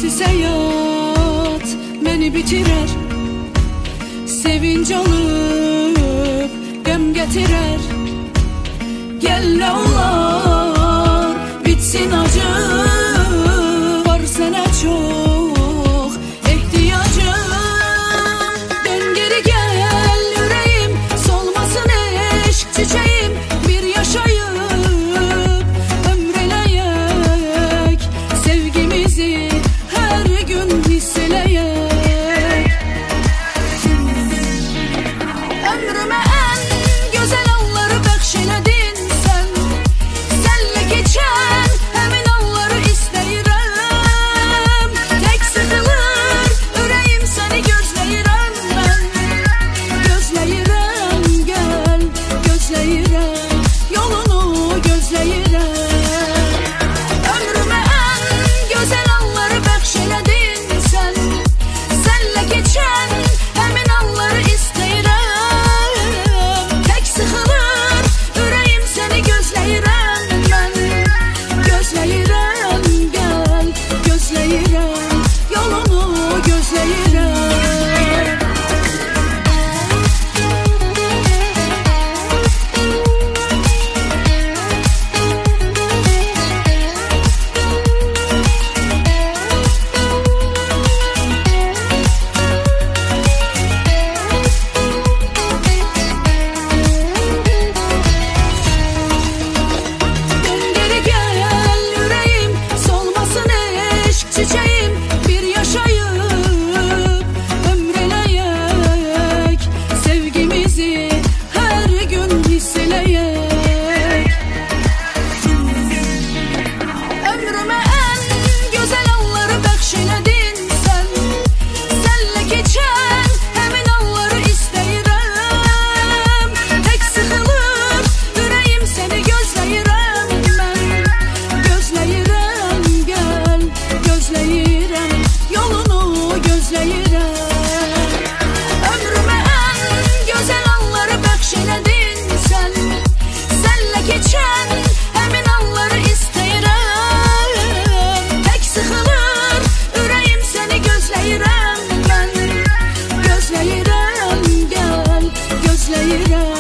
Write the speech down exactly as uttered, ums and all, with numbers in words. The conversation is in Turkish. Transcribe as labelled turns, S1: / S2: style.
S1: Sensiz hayat beni bitirer, sevinç alıp gəm getirer. Gel ne olur bitsin acı, var sana çok ihtiyacım. Dön geri gel yüreğim, solmasın eşk çiçeğim. Bir yaşayıp ömreleyek, sevgimizi her gün hisseleyek. Ömrüme en güzel anları bəxşeledin sen. Senle geçen emin anları isteyirəm. Tek sıkılır yüreğim, seni gözleyirəm ben. Gözleyirəm, gel gözleyirəm, yolunu gözleyirəm. Ömrüme en güzel anları bəxşeledin sen. Senle geçen emin anları isteyirəm. Tek sıkılır yüreğim, seni gözleyirəm ben. Gözleyirəm, gel gözleyirəm, yolunu gözleyirəm. Dön geri gel yüreğim, solmasın eşk çiçeğim. Bir yaşayıp ömreleyek, sevgimizi her gün hisseleyek. Ömrüme en güzel anları bəxşeledin sen. Senle geçen emin anları isteyirəm. Tek sıkılır yüreğim, seni gözleyirəm ben. Gözleyirəm, gel gözleyirəm, yolunu gözleyirəm. Ömrüme en güzel anları bəxşeledin sen. Senle geçen emin anları isteyirəm. Tek sıkılır yüreğim, seni gözleyirəm ben. Gözleyirəm, gel gözleyirəm.